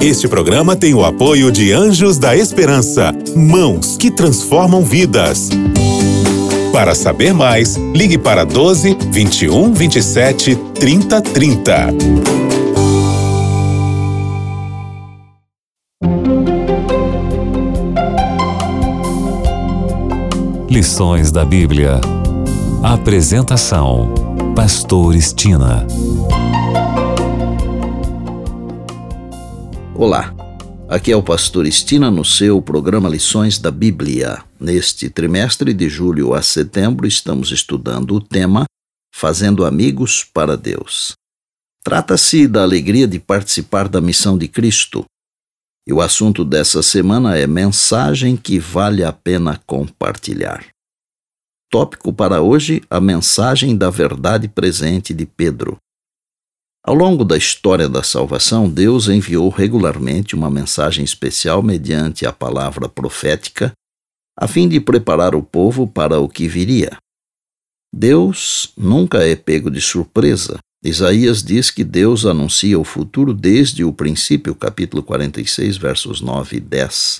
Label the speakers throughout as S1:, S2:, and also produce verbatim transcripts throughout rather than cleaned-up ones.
S1: Este programa tem o apoio de Anjos da Esperança, mãos que transformam vidas. Para saber mais, ligue para doze, vinte e um, vinte e sete, trinta, trinta.
S2: Lições da Bíblia. Apresentação: Pastor Estina.
S3: Olá, aqui é o Pastor Estina no seu programa Lições da Bíblia. Neste trimestre de julho a setembro estamos estudando o tema Fazendo Amigos para Deus. Trata-se da alegria de participar da missão de Cristo. E o assunto dessa semana é mensagem que vale a pena compartilhar. Tópico para hoje, a mensagem da verdade presente de Pedro. Ao longo da história da salvação, Deus enviou regularmente uma mensagem especial mediante a palavra profética, a fim de preparar o povo para o que viria. Deus nunca é pego de surpresa. Isaías diz que Deus anuncia o futuro desde o princípio, capítulo quarenta e seis, versos nove e dez.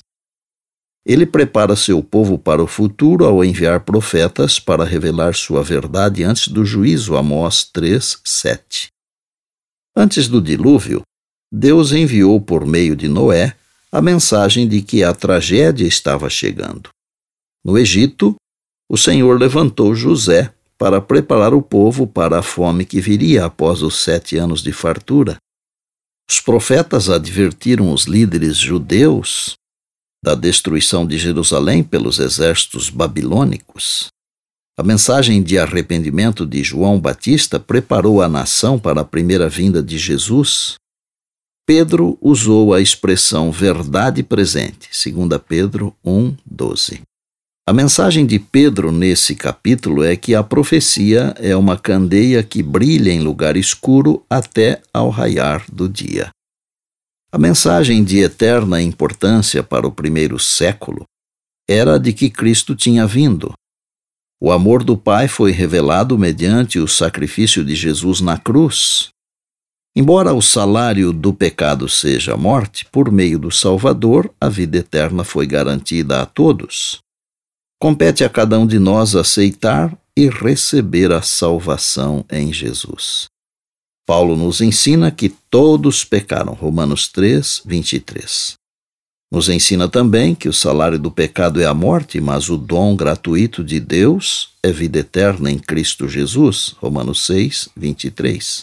S3: Ele prepara seu povo para o futuro ao enviar profetas para revelar sua verdade antes do juízo, Amós três, sete. Antes do dilúvio, Deus enviou por meio de Noé a mensagem de que a tragédia estava chegando. No Egito, o Senhor levantou José para preparar o povo para a fome que viria após os sete anos de fartura. Os profetas advertiram os líderes judeus da destruição de Jerusalém pelos exércitos babilônicos. A mensagem de arrependimento de João Batista preparou a nação para a primeira vinda de Jesus. Pedro usou a expressão verdade presente, segundo Pedro um, doze. A mensagem de Pedro nesse capítulo é que a profecia é uma candeia que brilha em lugar escuro até ao raiar do dia. A mensagem de eterna importância para o primeiro século era de que Cristo tinha vindo. O amor do Pai foi revelado mediante o sacrifício de Jesus na cruz. Embora o salário do pecado seja a morte, por meio do Salvador, a vida eterna foi garantida a todos. Compete a cada um de nós aceitar e receber a salvação em Jesus. Paulo nos ensina que todos pecaram, Romanos três, vinte e três. Nos ensina também que o salário do pecado é a morte, mas o dom gratuito de Deus é vida eterna em Cristo Jesus, Romanos seis, vinte e três.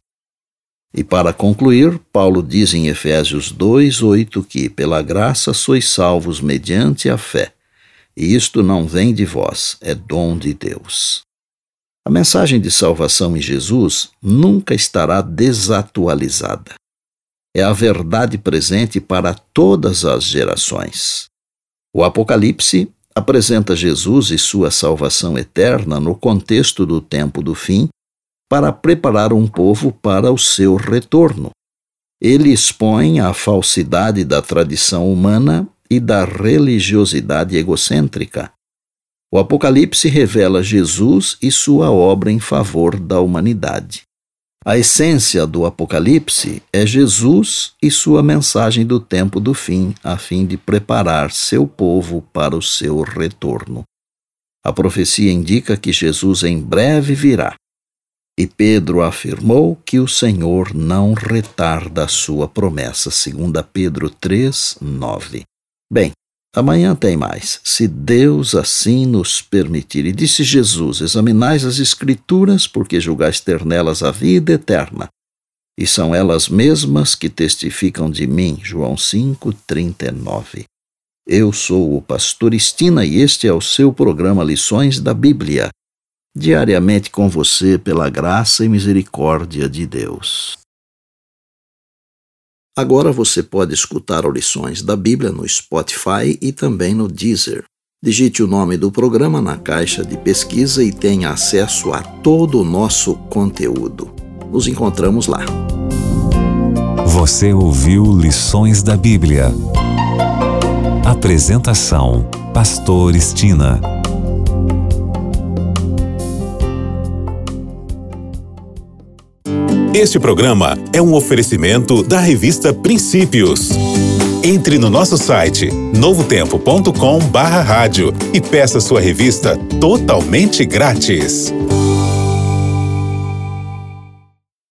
S3: E para concluir, Paulo diz em Efésios dois, oito que pela graça sois salvos mediante a fé, e isto não vem de vós, é dom de Deus. A mensagem de salvação em Jesus nunca estará desatualizada. É a verdade presente para todas as gerações. O Apocalipse apresenta Jesus e sua salvação eterna no contexto do tempo do fim para preparar um povo para o seu retorno. Ele expõe a falsidade da tradição humana e da religiosidade egocêntrica. O Apocalipse revela Jesus e sua obra em favor da humanidade. A essência do Apocalipse é Jesus e sua mensagem do tempo do fim, a fim de preparar seu povo para o seu retorno. A profecia indica que Jesus em breve virá, e Pedro afirmou que o Senhor não retarda a sua promessa, segundo Pedro três, nove. Bem, amanhã tem mais, se Deus assim nos permitir. E disse Jesus: examinais as Escrituras, porque julgais ter nelas a vida eterna, e são elas mesmas que testificam de mim. João cinco, trinta e nove. Eu sou o Pastor Estina e este é o seu programa Lições da Bíblia, diariamente com você pela graça e misericórdia de Deus. Agora você pode escutar Lições da Bíblia no Spotify e também no Deezer. Digite o nome do programa na caixa de pesquisa e tenha acesso a todo o nosso conteúdo. Nos encontramos lá.
S2: Você ouviu Lições da Bíblia. Apresentação: Pastor Estina.
S1: Este programa é um oferecimento da revista Princípios. Entre no nosso site novo tempo ponto com barra rádio e peça sua revista totalmente grátis.